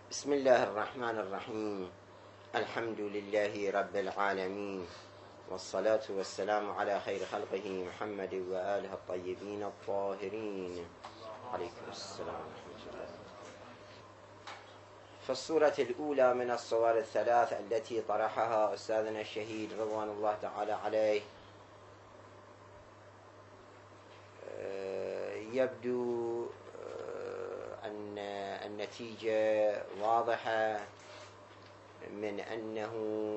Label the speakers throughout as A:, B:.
A: بسم الله الرحمن الرحيم. الحمد لله رب العالمين، والصلاة والسلام على خير خلقه محمد وآله الطيبين الطاهرين. عليكم السلام ورحمة الله. فالصورة الأولى من الصور الثلاث التي طرحها أستاذنا الشهيد رضوان الله تعالى عليه يبدو أن النتيجة واضحة من أنه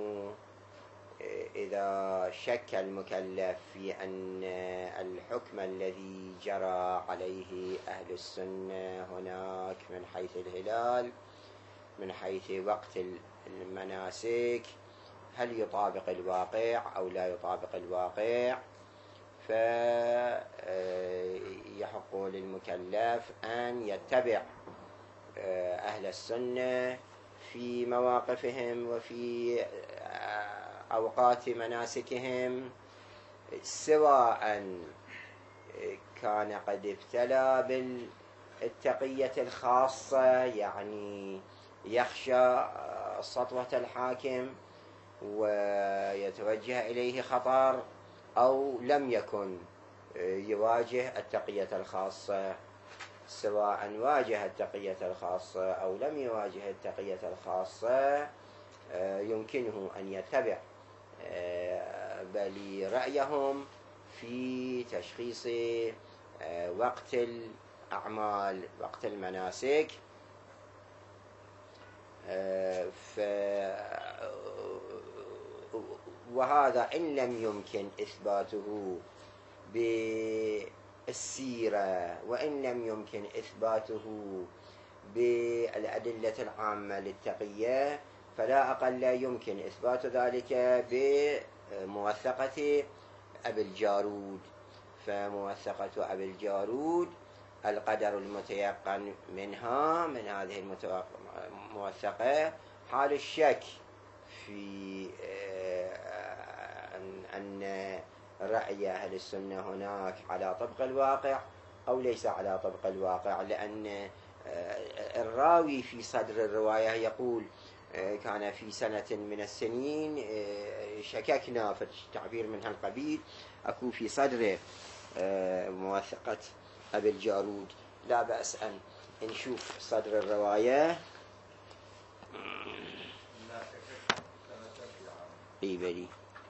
A: إذا شك المكلف في أن الحكم الذي جرى عليه أهل السنة هناك من حيث الهلال من حيث وقت المناسك هل يطابق الواقع أو لا يطابق الواقع، فيحق للمكلف أن يتبع أهل السنة في مواقفهم وفي أوقات مناسكهم، سواء كان قد ابتلى بالتقية الخاصة، يعني يخشى سطوة الحاكم ويتوجه إليه خطر، أو لم يكن يواجه التقية الخاصة. سواء واجه التقية الخاصة أو لم يواجه التقية الخاصة يمكنه أن يتبع بل رأيهم في تشخيص وقت الأعمال، وقت المناسك. وهذا إن لم يمكن إثباته بالسيرة، وإن لم يمكن إثباته بالأدلة العامة للتقية، فلا أقل يمكن إثبات ذلك بموثقة أبي الجارود. فموثقة أبي الجارود القدر المتيقن منها، من هذه الموثقة، حال الشك في أن رأي أهل السنة هناك على طبق الواقع أو ليس على طبق الواقع، لأن الراوي في صدر الرواية يقول كان في سنة من السنين شككنا، في التعبير من هالقبيل، أكو في صدر موثقة أبي الجارود. لا بأس أن نشوف صدر الرواية. بلي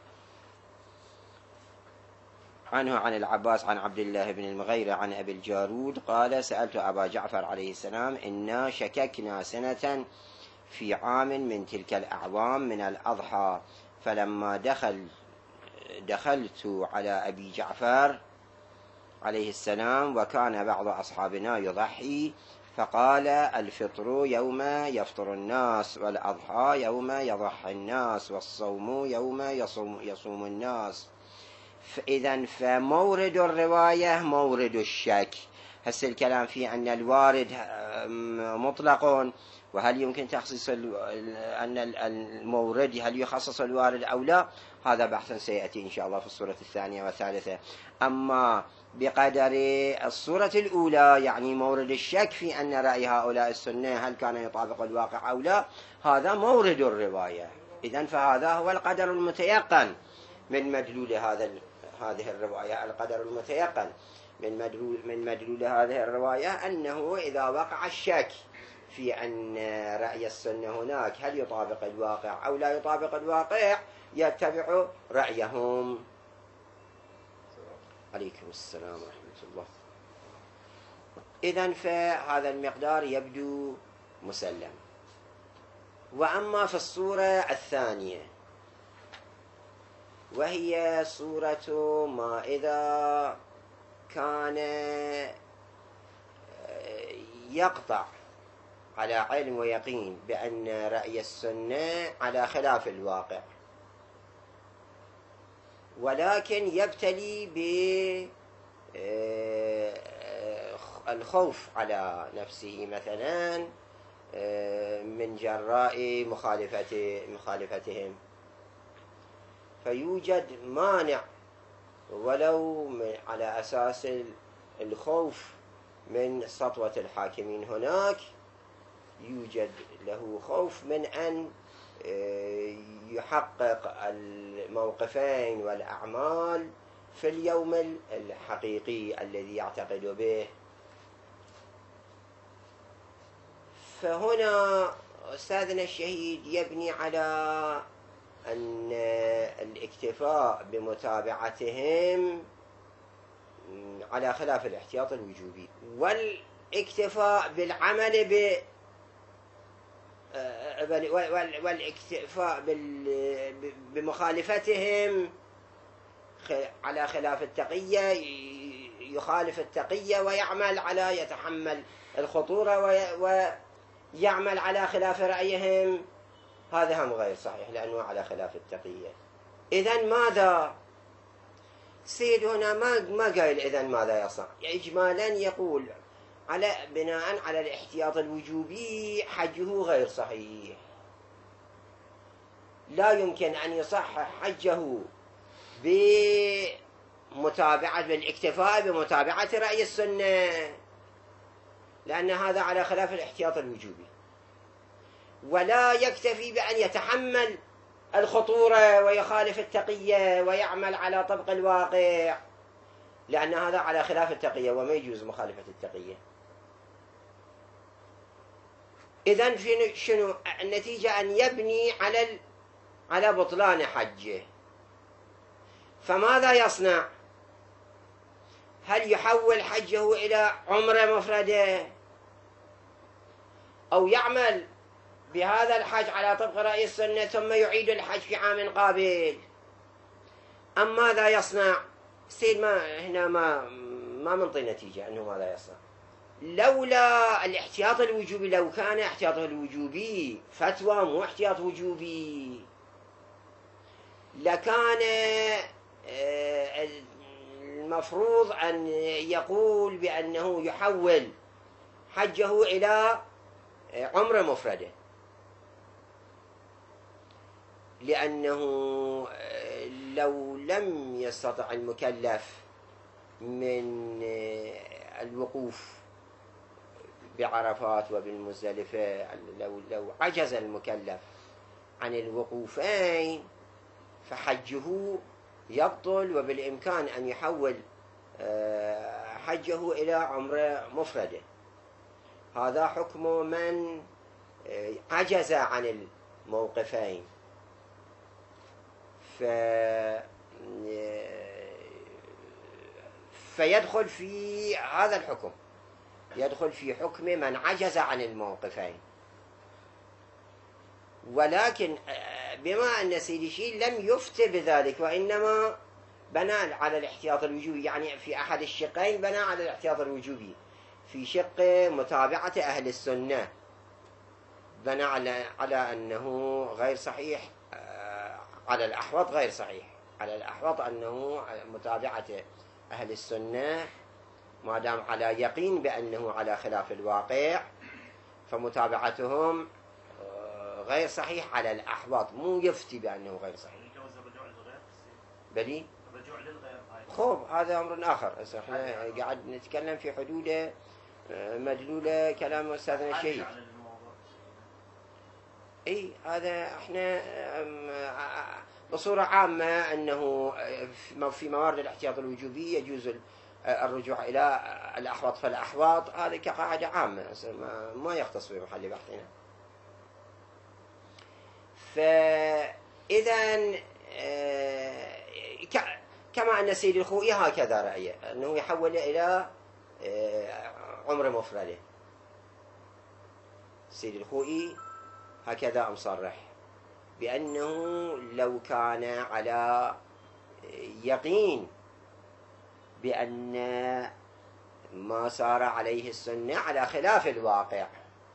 A: عنه عن العباس عن عبد الله بن المغيرة عن أبي الجارود قال: سألت أبا جعفر عليه السلام: إنا شككنا سنة في عام من تلك الأعوام من الأضحى، فلما دخلت على أبي جعفر عليه السلام وكان بعض أصحابنا يضحي، فقال: الفطر يوم يفطر الناس، والأضحى يوم يضحي الناس، والصوم يوم يصوم الناس. إذن فمورد الرواية مورد الشك. هسه الكلام في أن الوارد مطلق، وهل يمكن تخصيص أن المورد هل يخصص الوارد أو لا، هذا بحث سيأتي إن شاء الله في الصورة الثانية والثالثة. أما بقدر الصورة الأولى، يعني مورد الشك في أن رأي هؤلاء السنة هل كان يطابق الواقع أو لا، هذا مورد الرواية. إذن فهذا هو القدر المتيقن من مدلول هذه الرواية. القدر المتيقن من مدلول هذه الرواية أنه إذا وقع الشك في أن رأي السنة هناك هل يطابق الواقع أو لا يطابق الواقع، يتبع رأيهم. عليكم السلام ورحمة الله. إذن فهذا المقدار يبدو مسلم. وأما في الصورة الثانية، وهي صورة ما إذا كان يقطع على علم ويقين بأن رأي السنة على خلاف الواقع، ولكن يبتلي بالخوف على نفسه مثلا من جراء مخالفتهم، فيوجد مانع ولو على أساس الخوف من سطوة الحاكمين هناك، يوجد له خوف من أن يحقق الموقفين والأعمال في اليوم الحقيقي الذي يعتقد به. فهنا أستاذنا الشهيد يبني على أن الاكتفاء بمتابعتهم على خلاف الاحتياط الوجوبي، والاكتفاء بالعمل والاكتفاء بمخالفتهم على خلاف التقية، يخالف التقية ويعمل على يتحمل الخطورة ويعمل على خلاف رأيهم، هذا هم غير صحيح لأنه على خلاف التقية. إذن ماذا؟ السيد هنا ما قال إذن ماذا يصنع، إجمالا يقول على بناء على الاحتياط الوجوبي حجه غير صحيح، لا يمكن أن يصحح حجه بالاكتفاء بمتابعة رأي السنة، لأن هذا على خلاف الاحتياط الوجوبي، ولا يكتفي بأن يتحمل الخطورة ويخالف التقية ويعمل على طبق الواقع، لأن هذا على خلاف التقية وما يجوز مخالفة التقية. إذن في شنو النتيجة؟ أن يبني على بطلان حجه. فماذا يصنع؟ هل يحول حجه إلى عمرة مفردة، أو يعمل بهذا الحج على طبق رأي السنة ثم يعيد الحج في عام قابل، أم ماذا يصنع؟ السيد هنا ما منطي نتيجة أنه ماذا يصنع. لولا الاحتياط الوجوبي، لو كان احتياطه الوجوبي فتوى مو احتياط وجوبي، لكان المفروض أن يقول بأنه يحول حجه إلى عمرة مفردة، لأنه لو لم يستطع المكلف من الوقوف بعرفات وبالمزدلفة، لو عجز المكلف عن الوقوفين فحجه يبطل، وبالإمكان أن يحول حجه إلى عمرة مفردة. هذا حكم من عجز عن الموقفين. فيدخل في هذا الحكم، يدخل في حكم من عجز عن الموقفين. ولكن بما أن سيدي شيء لم يفت بذلك، وإنما بنى على الاحتياط الوجوبي، يعني في أحد الشقين بنى على الاحتياط الوجوبي، في شق متابعة أهل السنة بنى على أنه غير صحيح، على الأحوط غير صحيح، على الأحوط أنه متابعة أهل السنة ما دام على يقين بأنه على خلاف الواقع فمتابعتهم غير صحيح على الأحوط، مو يفتي بأنه غير صحيح. بلي الرجوع للغير خوب هذا أمر آخر. احنا قاعد نتكلم في حدود مدلولة كلام أستاذنا الشهيد. اي هذا احنا بصورة عامة أنه في موارد الاحتياط الوجوبي يجوز الرجوع إلى الأحوط فالأحوط، هذا كقاعدة عامة ما يختص بمحل بحثنا. فإذا كما أن سيد الخوئي هكذا رأيه، أنه يحول إلى عمر مفردة. سيد الخوئي هكذا مصرح بأنه لو كان على يقين بأن ما صار عليه السنة على خلاف الواقع،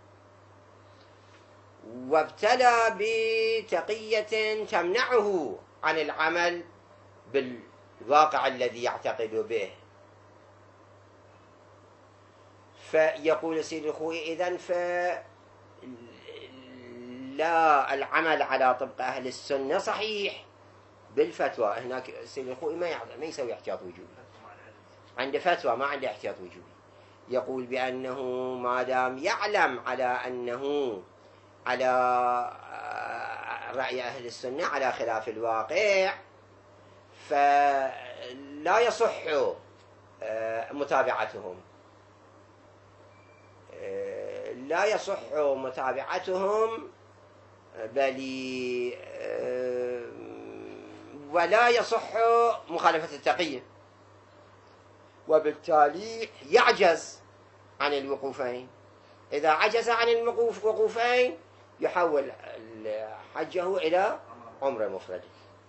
A: وابتلى بتقية تمنعه عن العمل بالواقع الذي يعتقد به، فيقول سيد الخوئي إذن لا العمل على طبق أهل السنة صحيح بالفتوى. هناك سيد الخوئي ما يسوي احتياط وجوبي، عنده فتوى ما عنده احتياط وجوبي، يقول بأنه ما دام يعلم على أنه على رأي أهل السنة على خلاف الواقع، فلا يصح متابعتهم، لا يصح متابعتهم، بل ولا يصح مخالفة التقية، وبالتالي يعجز عن الوقوفين. إذا عجز عن الوقوفين يحول حجه إلى عمرة مفردة.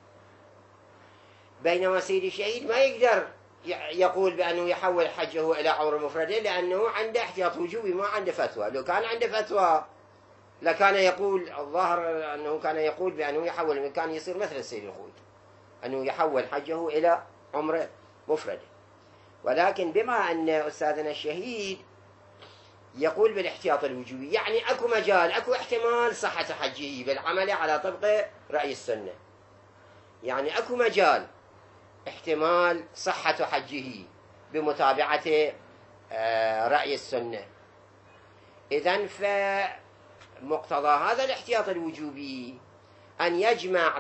A: بينما سيد الشهيد ما يقدر يقول بأنه يحول حجه إلى عمرة مفردة، لأنه عنده احتياط وجوبي، ما عنده فتوى. لو كان عنده فتوى لكان يقول، الظاهر أنه كان يقول بأنه يحول، كان يصير مثل السيد الخوي أنه يحول حجه إلى عمرة مفردة. ولكن بما أن أستاذنا الشهيد يقول بالاحتياط الوجوبي، يعني أكو مجال، أكو احتمال صحة حجه بالعمل على طبق رأي السنة، يعني أكو مجال احتمال صحة حجه بمتابعة رأي السنة. إذن فمقتضى هذا الاحتياط الوجوبي أن يجمع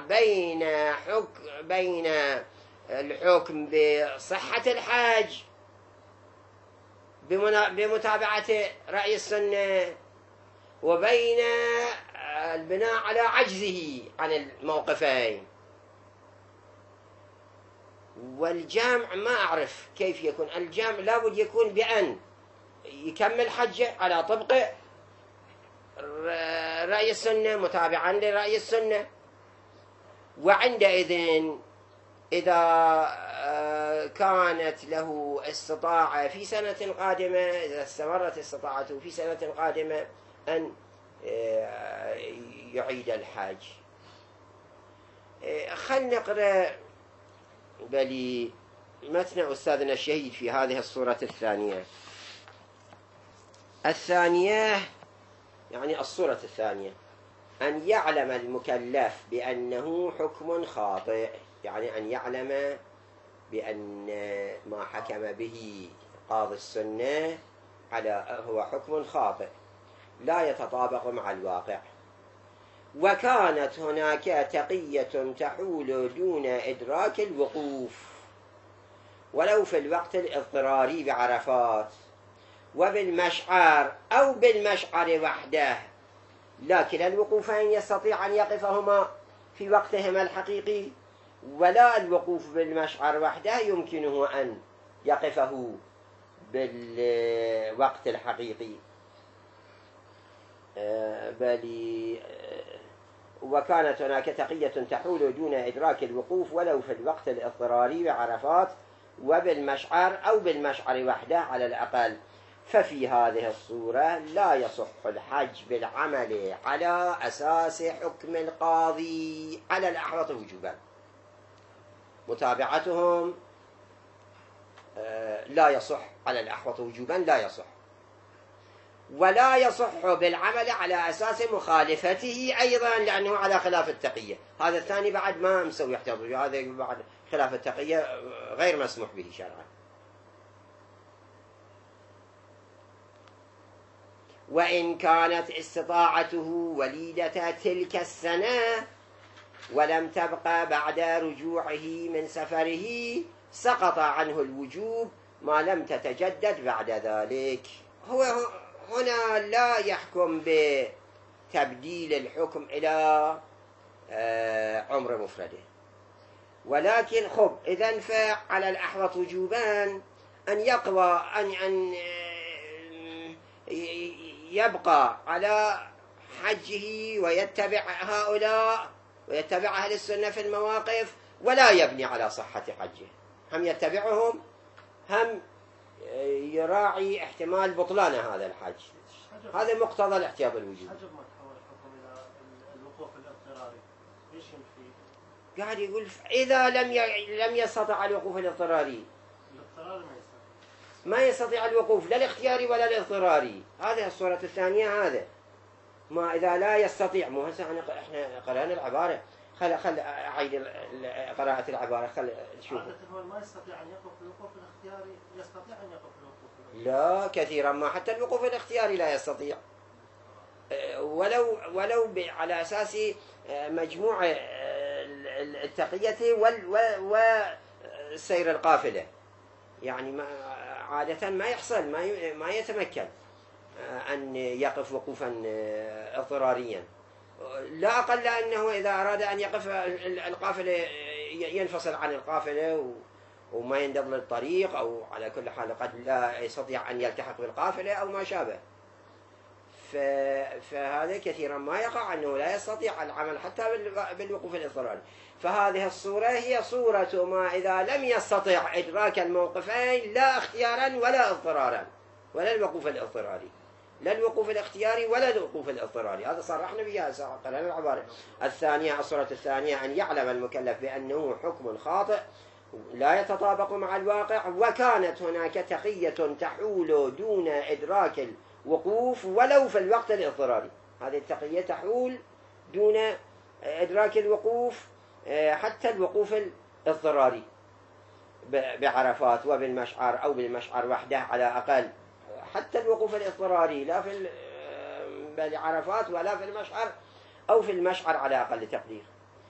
A: بين الحكم بصحة الحج بمتابعة رأي السنة، وبين البناء على عجزه عن الموقفين. والجامع ما أعرف كيف يكون الجامع، لابد يكون بأن يكمل حجه على طبق رأي السنة متابعا لرأي السنة. وعندئذ إذا كانت له استطاعة في سنة قادمة، إذا استمرت استطاعته في سنة قادمة أن يعيد الحج. خلنا نقرأ بلي متن أستاذنا الشهيد في هذه الصورة الثانية، يعني الصورة الثانية: أن يعلم المكلف بأنه حكم خاطئ، يعني أن يعلم بأن ما حكم به قاضي السنة هو حكم خاطئ لا يتطابق مع الواقع، وكانت هناك تقية تحول دون إدراك الوقوف ولو في الوقت الاضطراري بعرفات وبالمشعر أو بالمشعر وحده، لكن الوقوفين يستطيع أن يقفهما في وقتهما الحقيقي، ولا الوقوف بالمشعر وحده يمكنه أن يقفه بالوقت الحقيقي. وكانت هناك تقية تحول دون إدراك الوقوف ولو في الوقت الاضطراري بعرفات وبالمشعر أو بالمشعر وحده على الأقل. ففي هذه الصورة لا يصح الحج بالعمل على أساس حكم القاضي على الأحوط وجوبا. متابعتهم لا يصح على الأحوط وجوبا، لا يصح. ولا يصح بالعمل على أساس مخالفته أيضا، لأنه على خلاف التقية. هذا الثاني بعد ما مسوي يحتاط، هذا بعد خلاف التقية غير مسموح به شرعا. وإن كانت استطاعته وليدة تلك السنة ولم تبقى بعد رجوعه من سفره سقط عنه الوجوب ما لم تتجدد بعد ذلك. هو هنا لا يحكم بتبديل الحكم إلى عمر مفردة، ولكن إذن فعلى الأحوط وجوبان أن يقوى أن يبقى على حجه ويتبع هؤلاء ويتبع أهل السنة في المواقف، ولا يبني على صحة حجه، هم يتبعهم، هم يراعي احتمال بطلان هذا الحج. هذا مقتضى الاحتياط الوجوبي.
B: حجب ما تحول الحكم إلى الوقوف الاضطراري، ايش يمشي؟
A: قاعد يقول إذا لم يستطع الوقوف الاضطراري،
B: الاضطراري
A: ما يستطيع الوقوف لا الاختياري ولا الاضطراري. هذه الصورة الثانية. هذا ما إذا لا يستطيع، مو هسه احنا قرأنا العبارة، خل أعيد قراءة العبارة، خل شوف.
B: عادة هو ما يستطيع أن يقف الوقوف الاختياري، يستطيع أن يقف الوقوف
A: لا، كثيرا ما حتى الوقوف الاختياري لا يستطيع، ولو على أساس مجموع التقية وسير القافلة، يعني عادة ما يحصل، ما يتمكن أن يقف وقوفا اضطراريا. لا أقل أنه إذا أراد أن يقف القافلة ينفصل عن القافلة وما يندب للطريق، أو على كل حال قد لا يستطيع أن يلتحق بالقافلة أو ما شابه. فهذا كثيرا ما يقع أنه لا يستطيع العمل حتى بالوقوف الاضطراري. فهذه الصورة هي صورة ما إذا لم يستطع إدراك الموقفين لا اختيارا ولا اضطرارا، ولا الوقوف الاضطراري، لا الوقوف الاختياري ولا الوقوف الاضطراري. هذا صرحنا بها قلنا العبارة الثانية. الصورة الثانية أن يعلم المكلف بأنه حكم خاطئ لا يتطابق مع الواقع، وكانت هناك تقية تحول دون إدراك الوقوف ولو في الوقت الاضطراري. هذه التقية تحول دون إدراك الوقوف حتى الوقوف الاضطراري بعرفات وبالمشعر أو بالمشعر وحده على أقل، حتى الوقوف الاضطراري لا في بعرفات ولا في المشعر أو في المشعر على أقل تقدير.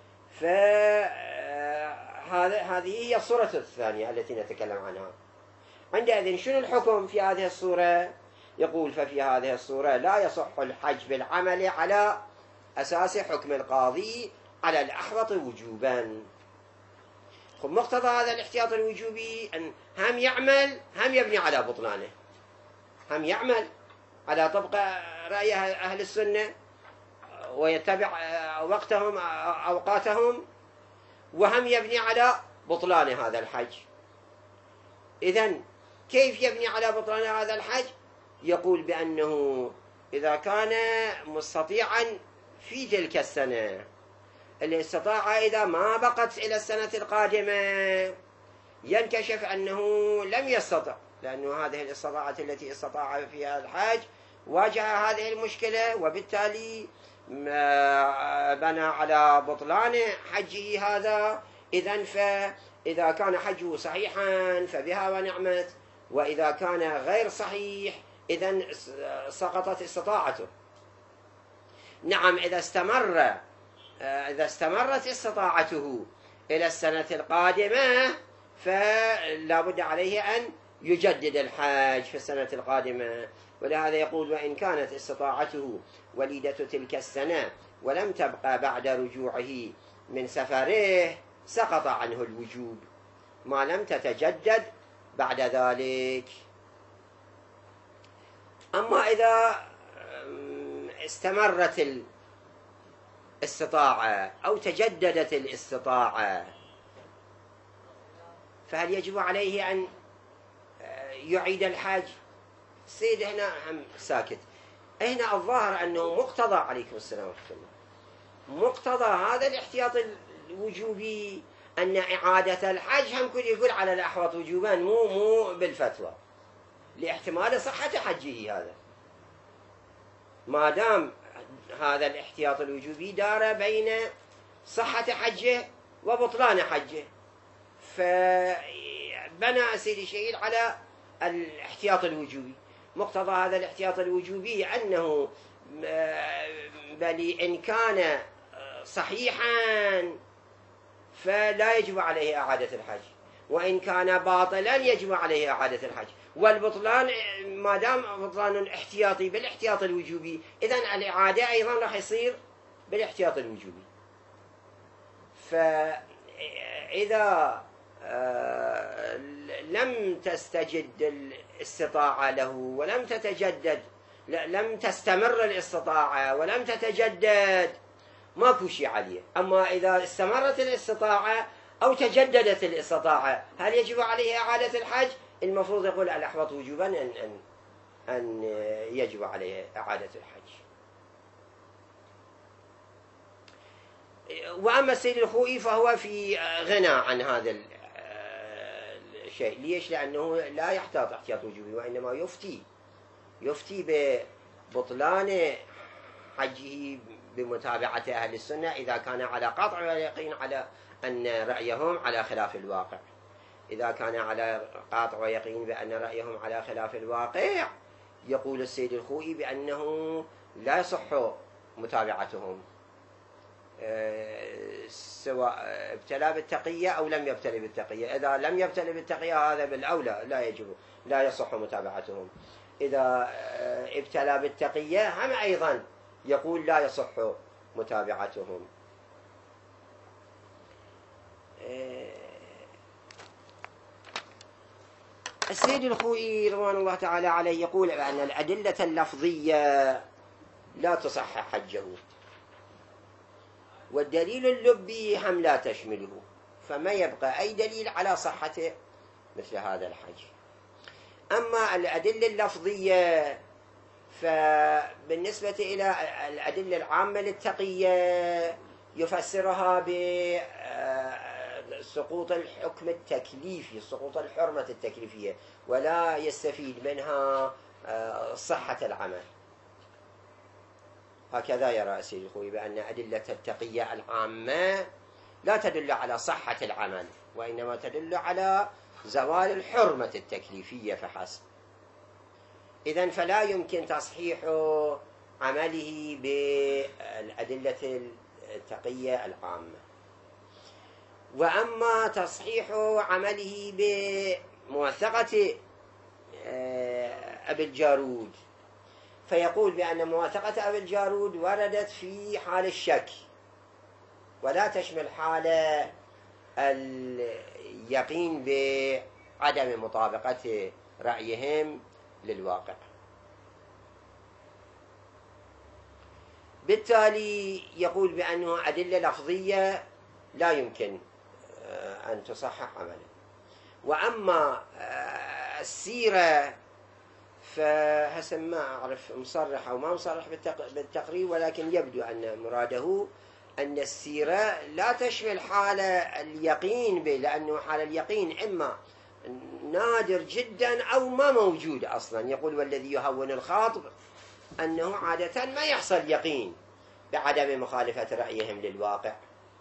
A: هذه هي الصورة الثانية التي نتكلم عنها. عندئذ شنو الحكم في هذه الصورة؟ يقول ففي هذه الصورة لا يصح الحج بالعمل على أساس حكم القاضي على الأحوط وجوبا. مقتضى هذا الاحتياط الوجوبي أن هم يعمل هم يبني على بطلانه، هم يعمل على طبق رأي أهل السنة ويتبع وقتهم أوقاتهم، وهم يبني على بطلان هذا الحج. إذن كيف يبني على بطلان هذا الحج؟ يقول بأنه إذا كان مستطيعا في تلك السنة، الاستطاعة إذا ما بقت إلى السنة القادمة ينكشف أنه لم يستطع، لأنه هذه الاستطاعة التي استطاع فيها الحج واجه هذه المشكلة، وبالتالي بنى على بطلان حجه هذا. إذن فإذا كان حجه صحيحا فبها ونعمت، وإذا كان غير صحيح إذن سقطت استطاعته. نعم، إذا استمرت استطاعته إلى السنة القادمة فلا بد عليه أن يجدد الحج في السنة القادمة. ولهذا يقول وإن كانت استطاعته وليدة تلك السنة ولم تبقى بعد رجوعه من سفره سقط عنه الوجوب ما لم تتجدد بعد ذلك. أما إذا استمرت الاستطاعة أو تجددت الاستطاعة فهل يجب عليه أن يعيد الحج؟ السيد هنا هم ساكت. هنا الظاهر أنه مقتضى عليكم السلام ورحمة الله، مقتضى هذا الاحتياط الوجوبي أن إعادة الحج هم كل يقول على الأحوط وجوبا، مو بالفتوى، لاحتمال صحة حجه. هذا ما دام هذا الاحتياط الوجوبي دار بين صحة حجه وبطلان حجه، فبنى سيدي الشهيد على الاحتياط الوجوبي. مقتضى هذا الاحتياط الوجوبي أنه بل إن كان صحيحا فلا يجب عليه إعادة الحج، وإن كان باطلا يجب عليه إعادة الحج. والبطلان ما دام بطلان احتياطي بالاحتياط الوجوبي، إذن الإعادة أيضا راح يصير بالاحتياط الوجوبي. فإذا لم تستجد الاستطاعة له ولم تتجدد، لم تستمر الاستطاعة ولم تتجدد، ماكو شيء عليه. أما إذا استمرت الاستطاعة أو تجددت الاستطاعة هل يجب عليه إعادة الحج؟ المفروض يقول الأحوط وجوبا أن يجب عليه إعادة الحج. وأما السيد الخوئي فهو في غنى عن هذا الشيء. ليش؟ لأنه لا يحتاط احتياط وجوبي، وإنما يفتي ببطلان حجه بمتابعة أهل السنة إذا كان على قطع ويقين على أن رأيهم على خلاف الواقع. إذا كان على قاطع ويقين بأن رأيهم على خلاف الواقع، يقول السيد الخوئي بأنه لا يصح متابعتهم سواء ابتلى بالتقية أو لم يبتلي بالتقية. إذا لم يبتلي بالتقية هذا بالأولى لا يصح متابعتهم. إذا ابتلى بالتقية هم أيضا يقول لا يصح متابعتهم. السيد الخوئي رضوان الله تعالى عليه يقول بأن الأدلة اللفظية لا تصحح حجه، والدليل اللبي هم لا تشمله، فما يبقى أي دليل على صحته مثل هذا الحج. أما الأدلة اللفظية فبالنسبة إلى الأدلة العامة للتقية يفسرها بسقوط الحكم التكليفي، سقوط الحرمة التكليفية، ولا يستفيد منها صحة العمل. هكذا يرى السيد الخوئي بأن أدلة التقية العامة لا تدل على صحة العمل، وإنما تدل على زوال الحرمة التكليفية فحسب. إذن فلا يمكن تصحيح عمله بالأدلة التقية العامة. وأما تصحيح عمله بموثقة أبي الجارود فيقول بأن موثقة أبي الجارود وردت في حال الشك، ولا تشمل حال اليقين بعدم مطابقة رأيهم للواقع. بالتالي يقول بأنه أدلة لفظية لا يمكن أن تصحح عمله. وأما السيرة فحسب ما أعرف مصرح أو ما مصرح بالتقرير، ولكن يبدو أن مراده أن السيرة لا تشمل حال اليقين به، لأنه حال اليقين إما نادر جدا أو ما موجود أصلا. يقول والذي يهون الخاطب أنه عادة ما يحصل يقين بعدم مخالفة رأيهم للواقع،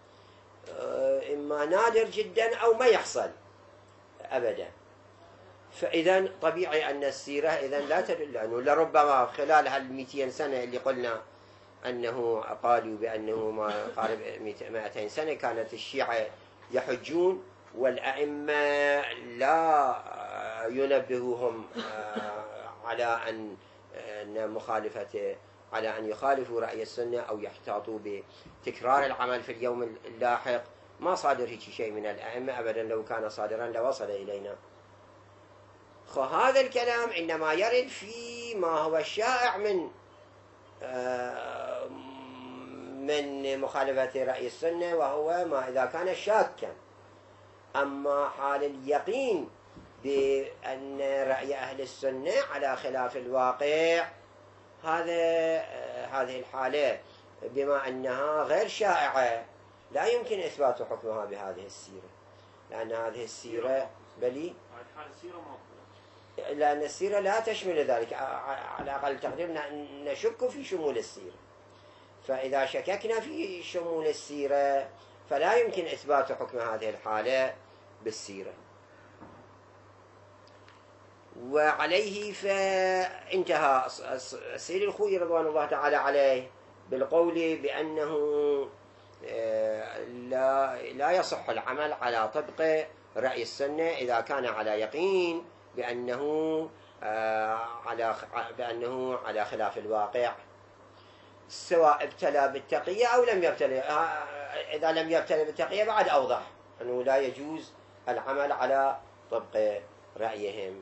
A: إما نادر جدا أو ما يحصل أبدا. فإذا طبيعي أن السيرة إذن لا تدل، لأنه لربما خلال هال200 سنة اللي قلنا أنه قالوا بأنه ما قارب 200 سنة كانت الشيعة يحجون، والأئمة لا ينبهوهم على أن مخالفة، على أن يخالفوا رأي السنة أو يحتاطوا بتكرار العمل في اليوم اللاحق. ما صادر هيك شيء من الأئمة أبدا، لو كان صادرا لوصل إلينا. هذا الكلام إنما يرد في ما هو الشائع من مخالفة رأي السنة، وهو ما إذا كان شاكا. أما حال اليقين بأن رأي أهل السنة على خلاف الواقع، هذه الحالة بما أنها غير شائعة لا يمكن إثبات حكمها بهذه السيرة، لأن هذه السيرة بلي لأن السيرة لا تشمل ذلك. على أقل تقدير نشك في شمول السيرة، فإذا شككنا في شمول السيرة فلا يمكن إثبات حكم هذه الحالة بالسيرة. وعليه فانتهى السيد الخوئي رضوان الله تعالى عليه بالقول بأنه لا يصح العمل على طبق رأي السنة إذا كان على يقين بأنه على خلاف الواقع، سواء ابتلى بالتقية أو لم يبتلى. إذا لم يبتلى بالتقية بعد أوضح أنه لا يجوز العمل على طبق رأيهم.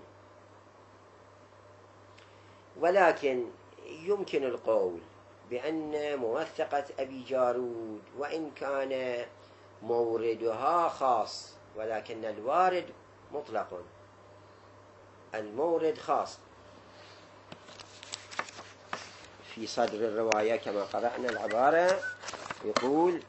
A: ولكن يمكن القول بأن موثقة أبي جارود وإن كان موردها خاص، ولكن الوارد مطلق، المورد خاص. في صدر الرواية كما قرأنا العبارة يقول: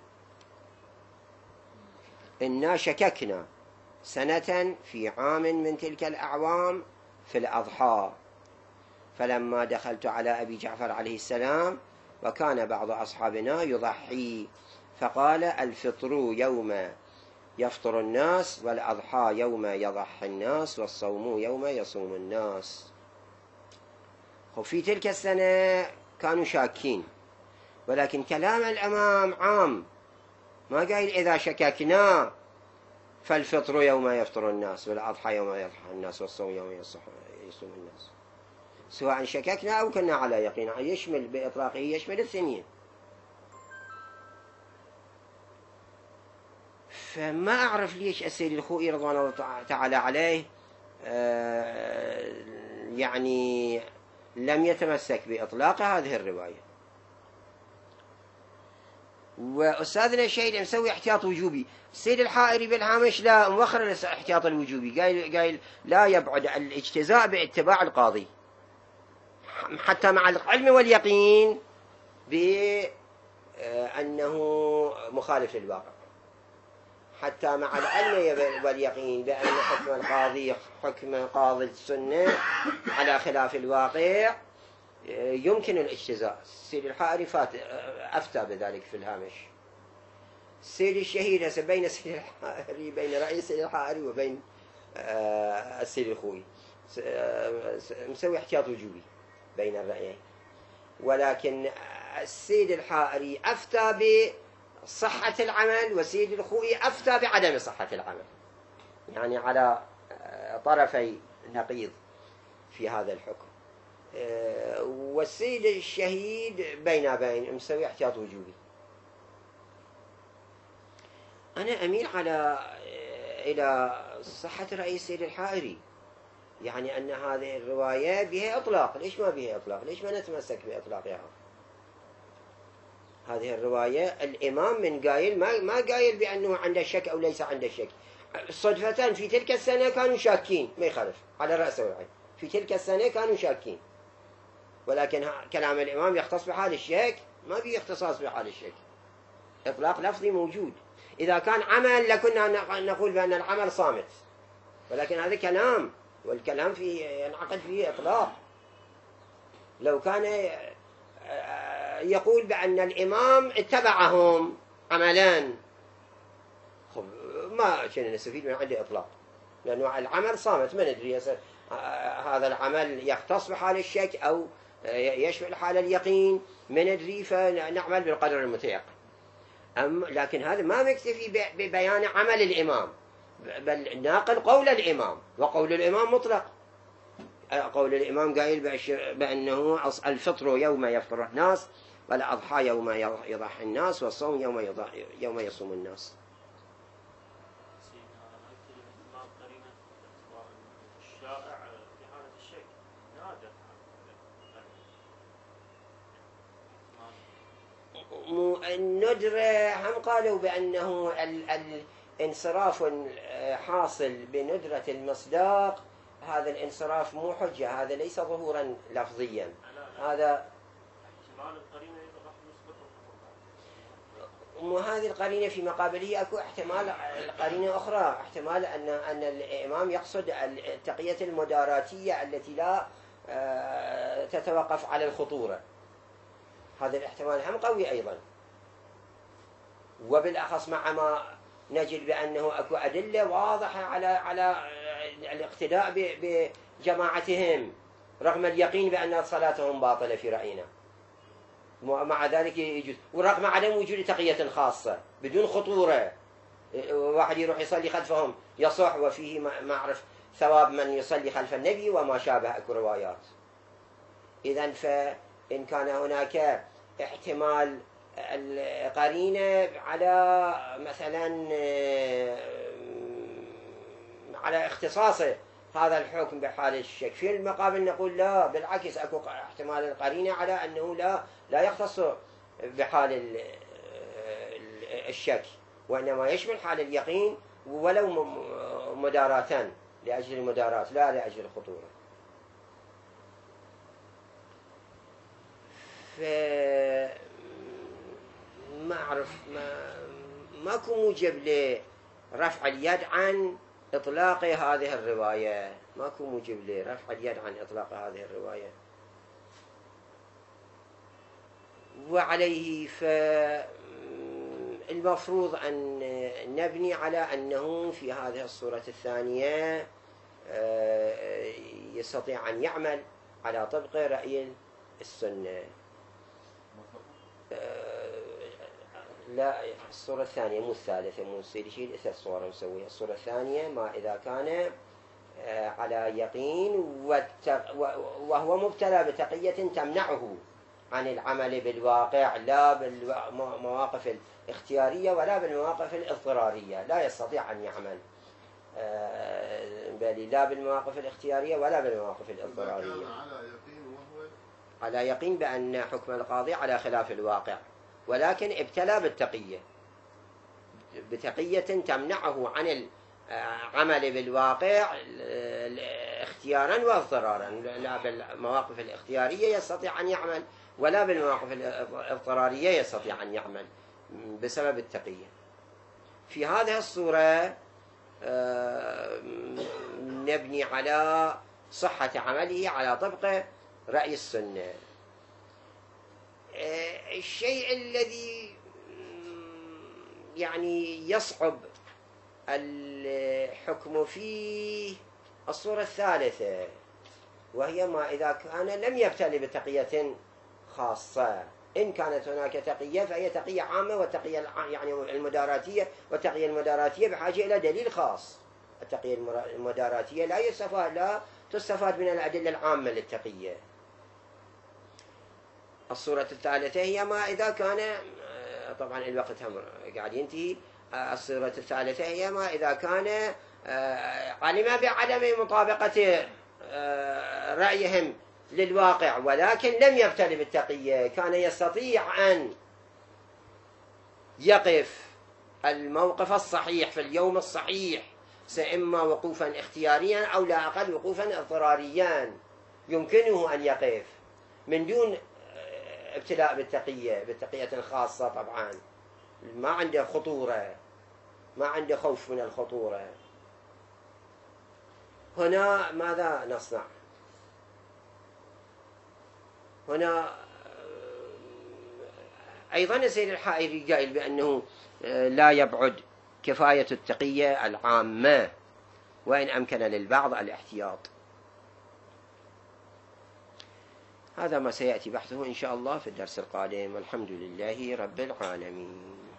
A: إنا شككنا سنة في عام من تلك الأعوام في الأضحى، فلما دخلت على أبي جعفر عليه السلام وكان بعض أصحابنا يضحي، فقال: الفطر يوم يفطر الناس والأضحى يوم يضحي الناس والصوم يوم يصوم الناس. وفي تلك السنة كانوا شاكين، ولكن كلام الإمام عام، ما قال إذا شككنا فالفطر يوم يفطر الناس والأضحى يوم يضحى الناس والصوم يوم يصوم الناس، سواء شككنا أو كنا على يقين، يشمل بإطلاقه يشمل الثنين. فما أعرف ليش السيد الخوئي رضوان الله تعالى عليه يعني لم يتمسك بإطلاق هذه الرواية. وأستاذنا الشهيد مسوي احتياط وجوبي. السيد الحائري بالهامش لا موخر الاحتياط الوجوبي، قايل لا يبعد الاجتزاء باتباع القاضي حتى مع العلم واليقين بأنه مخالف للواقع، حتى مع العلم واليقين بأن حكم القاضي حكم قاضي السنة على خلاف الواقع يمكن الاجتزاء. السيد الحائري أفتى بذلك في الهامش. السيد الشهيد بين السيد الحائري، بين رأي السيد الحائري وبين السيد الخوئي مسوي احتياط وجوبي بين الرأيين، ولكن السيد الحائري أفتى بصحة العمل والسيد الخوئي أفتى بعدم صحة العمل، يعني على طرفي نقيض في هذا الحكم. والسيد الشهيد بين مسوي احتياط وجوبي. أنا أميل إلى صحة رأي السيد الحائري، يعني أن هذه الرواية بها إطلاق. ليش ما بها إطلاق؟ ليش ما نتمسك بإطلاقها؟ هذه الرواية الإمام من قايل ما قايل بأنه عنده شك أو ليس عنده شك. صدفة في تلك السنة كانوا شاكين، ما يخالف على رأس والعين، في تلك السنة كانوا شاكين، ولكن كلام الإمام يختص بحال الشك، ما في اختصاص بحال الشك. إطلاق لفظي موجود. إذا كان عمل لكنا نقول بأن العمل صامت، ولكن هذا كلام، والكلام ينعقد فيه إطلاق. لو كان يقول بأن الإمام اتبعهم عملان، ما كنا نستفيد من عنده إطلاق، لأنه العمل صامت، ما ندري هذا العمل يختص بحال الشك أو يشمل حال اليقين، ما ندري، فنعمل بالقدر المتيقن. لكن هذا ما مكتفي ببيان عمل الإمام، بل ناقل قول الإمام، وقول الإمام مطلق. قول الإمام قائل بأنه الفطر يوم يفطر الناس والأضحى يوم يضحي الناس والصوم يوم يصوم الناس. الندرة هم قالوا بأنه الانصراف حاصل بندرة المصداق، هذا الانصراف مو حجة، هذا ليس ظهورا لفظيا. هذا وهذه القرينة في مقابله أكو احتمال قرينة أخرى، احتمال أن الإمام يقصد التقية المداراتية التي لا تتوقف على الخطورة. هذا الاحتمال هم قوي أيضا، وبالأخص مع ما نجد بأنه أكو أدلة واضحة على الاقتداء بجماعتهم رغم اليقين بأن صلاتهم باطلة في رأينا. مع ذلك يجوز، ورغم عدم وجود تقية خاصة بدون خطورة، واحد يروح يصلي خلفهم يصح، وفيه ما أعرف ثواب من يصلي خلف النبي وما شابه، أكو روايات. إذن فإن كان هناك احتمال القرينة على مثلا على اختصاص هذا الحكم بحال الشك، في المقابل نقول لا، بالعكس أكو احتمال القرينة على أنه لا يختص بحال الشك، وإنما يشمل حال اليقين ولو مداراتان، لأجل المدارات لا لأجل الخطورة. ما أعرف، ماكو موجب لرفع اليد عن إطلاق هذه الرواية، ماكو موجب لرفع اليد عن إطلاق هذه الرواية. وعليه فالمفروض أن نبني على أنه في هذه الصورة الثانية يستطيع أن يعمل على طبق رأي السنة. لا، الصورة الثانية مو الثالثة، مو نصير شيء 3 صور نسويها. الصورة الثانية ما إذا كان على يقين وهو مبتلى بتقية تمنعه عن العمل بالواقع، لا بالمواقف الاختيارية ولا بالمواقف الاضطرارية، لا يستطيع أن يعمل بل لا بالمواقف الاختيارية ولا بالمواقف الاضطرارية. على يقين بأن حكم القاضي على خلاف الواقع، ولكن ابتلى بالتقية، بتقية تمنعه عن العمل بالواقع اختيارا واضطرارا. لا بالمواقف الاختيارية يستطيع أن يعمل، ولا بالمواقف الاضطرارية يستطيع أن يعمل بسبب التقية. في هذه الصورة نبني على صحة عمله على طبق رأي السنة. الشيء الذي يعني يصعب الحكم فيه الصورة الثالثة، وهي ما إذا كان لم يبتلي بتقية خاصة. إن كانت هناك تقية فهي تقية عامة، والتقية يعني المداراتية، والتقية المداراتية بحاجة إلى دليل خاص. التقية المداراتية لا تستفاد من الأدلة العامة للتقية. الصورة الثالثة هي ما إذا كان، طبعا الوقت هم قاعد ينتهي. الصورة الثالثة هي ما إذا كان علم بعدم مطابقة رأيهم للواقع، ولكن لم يبتلي بالتقية، كان يستطيع أن يقف الموقف الصحيح في اليوم الصحيح، إما وقوفا اختياريا أو لا أقل وقوفا اضطراريا، يمكنه أن يقف من دون ابتلاء بالتقية خاصة. طبعا ما عنده خطورة، ما عنده خوف من الخطورة. هنا ماذا نصنع؟ هنا أيضا السيد الحائري قائل بأنه لا يبعد كفاية التقية العامة، وإن أمكن للبعض الاحتياط. هذا ما سيأتي بحثه إن شاء الله في الدرس القادم، والحمد لله رب العالمين.